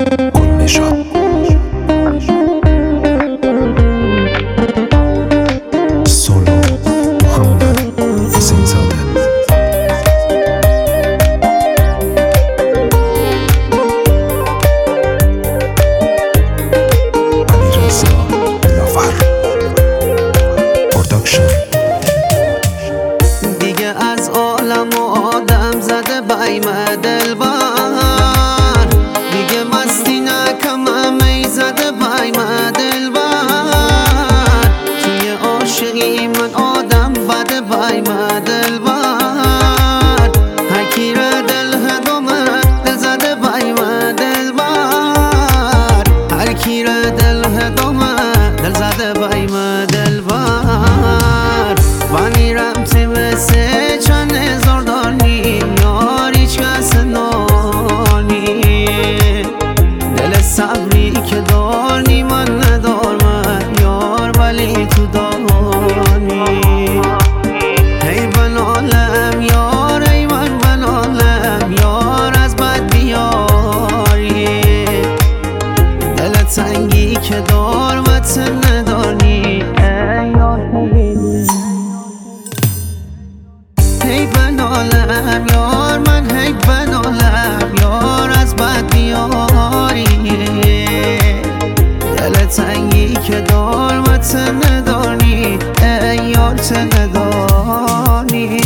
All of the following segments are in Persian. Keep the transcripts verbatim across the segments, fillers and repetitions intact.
گلنشان سولو محمد حسین زاده علیرضا لاور پروداکشن. دیگه از عالم و آدم زده بیم دلبر، دیگه مستی نکم می زده بیم دلبر. توی عاشقی من آدم بده بیم دلبر، هرکی را دل هدومه دل زده بیم دلبر، هرکی را دل هدومه دل زده بیم دلبر. وانی رمتی مثل چند هزار دانی یار هیچ کس نانی، دل صبری که داری من ندارم یار ولی تو دانی. ای بنالم یار ای من بنالم یار از بد بیاری، دل تنگی که دار وطن ندانی ای یار. هی بنالم یار من هی بنالم یار از بد بیاری، دل تنگی که دار وطن ندانی ای یار ته ندانی.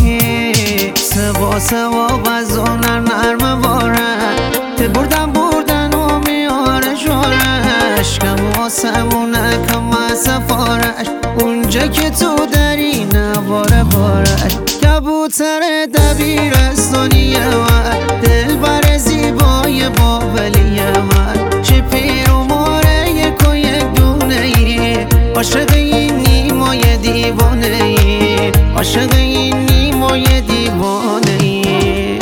سوا سوا بزونر نرم بارن که بردن بردن و میاره شورش، کم واسمونه کم از سفارش اونجا که تو داری نباره بارش. کبوتر دبیرستانی من دل بر زیبای بابلی من، چه پیر و ماره یک و یک دونه ای، عاشق این نیمای دیوانه ای، عاشق این نیمای دیوانه ای.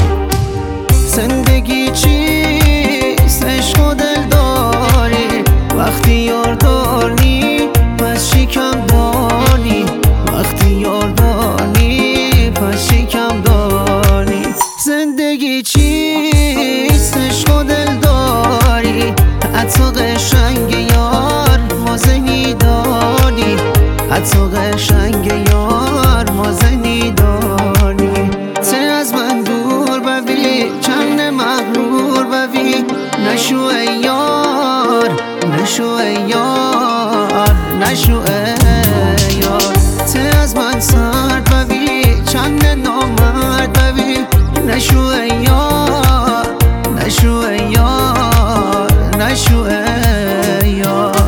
زندگی چیست عشق و دل داری، وقتی یار داری پس شکم داری، وقتی یار داری پس شکم داری. زندگی چیست عشق و دل داری، حتی قشنگ یار مازنی داری، حتی قشنگ یار مازنی داری. ته از من دور ببی چند مغرور ببی، نشو ای یار نشو ای یار نشو ای یار. ته از من سرد ببی چند نامرد ببی، نشو ای یار نشو ای یار نشو ای یار.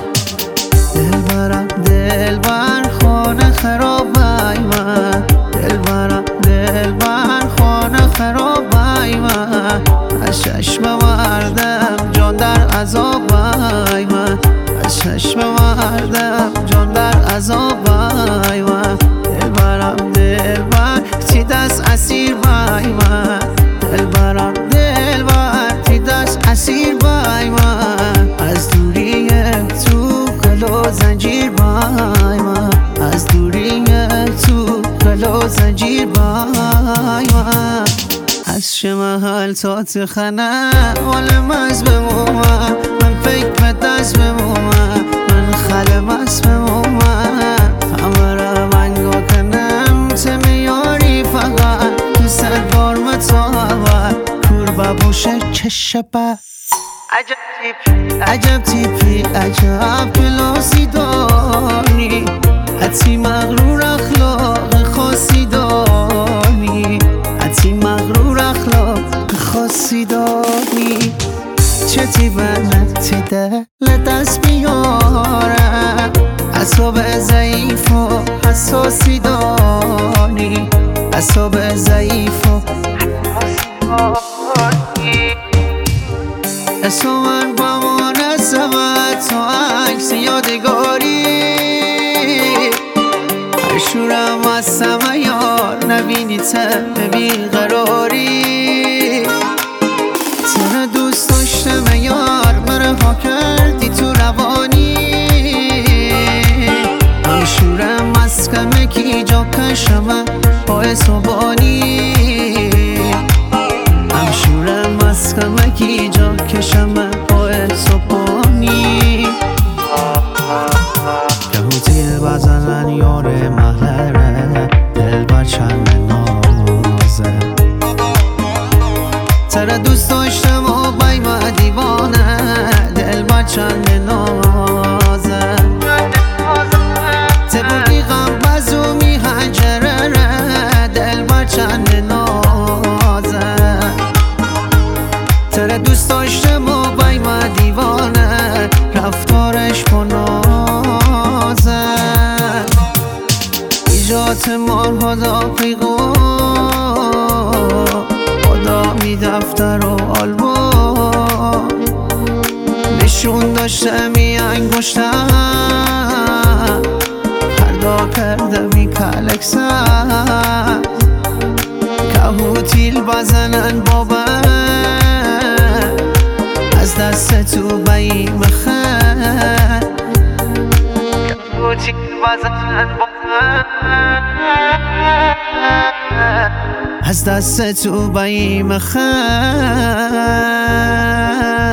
دل برم دل بر خانه خراب ای من، دل برم دل بر خانه خراب ای من، از چشم مردم جان در عذاب ای من، از چشم مردم جان در عذاب ای من. دل برم دل بر تی دست اسیر بای من، دل برم دل بر تی دست اسیر بای من، از دوری تو قل و زنجیر بای من، از دوری تو قل و زنجیر بای من. از چه محل تا تخنه حال مز بمومم، من فکر به دست بمومم، من خلم از بمومم، همه را منگو کنم تمیاری فقط تو صد بار متاول کور ببوشه که شبه. عجب تیپی عجب تیپی عجب کلاسی داری، حتی مغرور اخلاق خاصی داری، حتی مغرور اخلاق خاصی داری. چه تیبنت تی دل دست بیاره، اعصاب ضعیف و حساسی داری، اعصاب ضعیف و اسم من با مناسبت تو عکس یادگاری، هر شورم از سمه یار نبینی ته بیقراری. تنه دوست داشتم یار من رها کردی تو روانی، هم شورم از کمه کی جا کشمه پای صبانی، هم شورم از کمه کی جا کشمه پای را دوست داشتم و بایم دیوانه دل با چند نازه تبودی غم بزومی هنجره دل با چند نازه تره دوست داشتم و بایم دیوانه رفتارش پنازه ایجات مار خدا پیغو خدا می دفتر و آلبوم نشون داشته می انگشتم فردا کرده می کلکسن کهوتیل بزنن بابا از دست تو بیم خن کهوتیل بزنن بابا از دست تو بیم خن